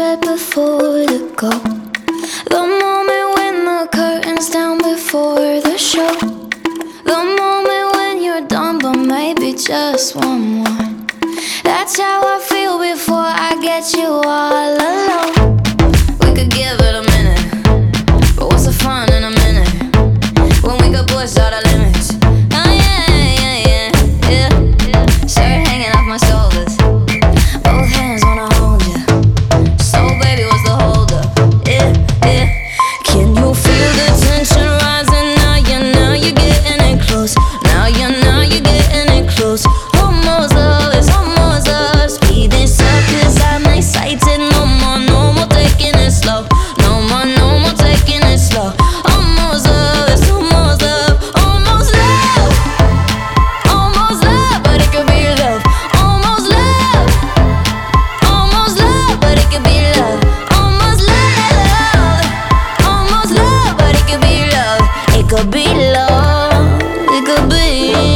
right before the go. The moment when the curtain's down before the show. The moment when you're done, but maybe just one more. That's how I feel before I get you all alone. We could give it a minute, but what's the fun in a minute when we could push all the limits? Oh yeah, yeah, yeah, yeah. Shirt hanging off my shoulders, both hands wanna hold you. So baby, what's the hold up? Yeah, yeah. Can you feel the tension rising now? Now you're getting it close. Now you're getting it close. Almost love, it's almost love. Speed this up 'cause I'm excited. No more taking it slow. No more taking it slow. Almost love, it's almost love. Almost love. Almost love, but it could be love. Almost love. Almost love, but it could be love. Almost love. Almost love, but it could be love. It could be love. It could be.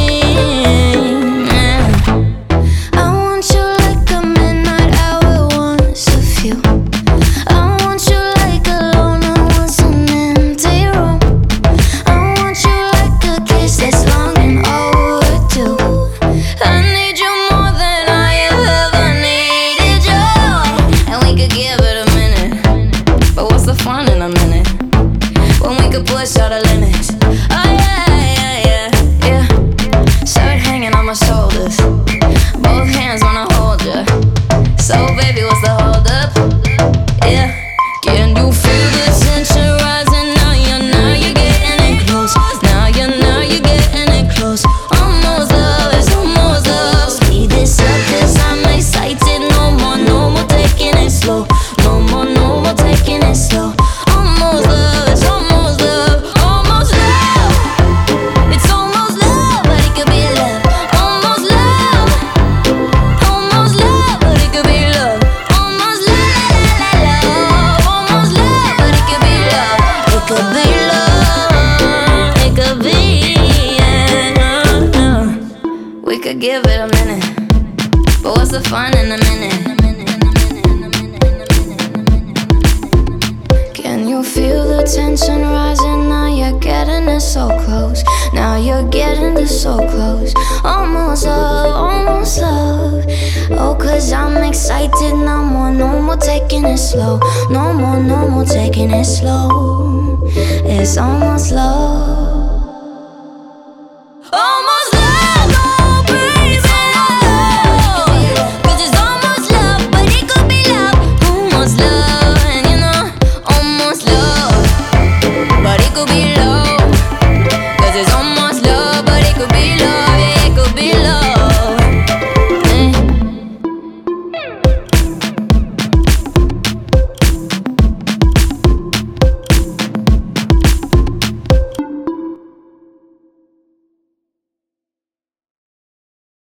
I want you like a midnight hour, once a few. I want you like a loner, once an empty room. I want you like a kiss that's long and overdue. I need you more than I have ever needed you. And we could give it a minute, but what's the fun in a minute when we could push all the limits? Oh yeah, yeah, yeah, yeah. Shirt hanging on my shoulders, both hands wanna hold ya. So baby, what's the hold up? Yeah. Can you feel the tension rising now? You're getting it close. Now you're getting it close. Almost love, it's almost love. Speed this up 'cause I'm excited. No more taking it slow. No more taking it slow. Almost love, it's almost love. Almost love. It's almost love, but it could be love. Almost love. Almost love, but it could be love. Almost love. Almost love, but it could be love. It could be love. It could be, yeah. We could give it a minute, but what's the fun in a minute? Can you feel the tension rising now? You're getting it so close. Now you're getting it so close. Almost love, almost love. Oh, 'cause I'm excited. No more taking it slow. No more taking it slow. It's almost love.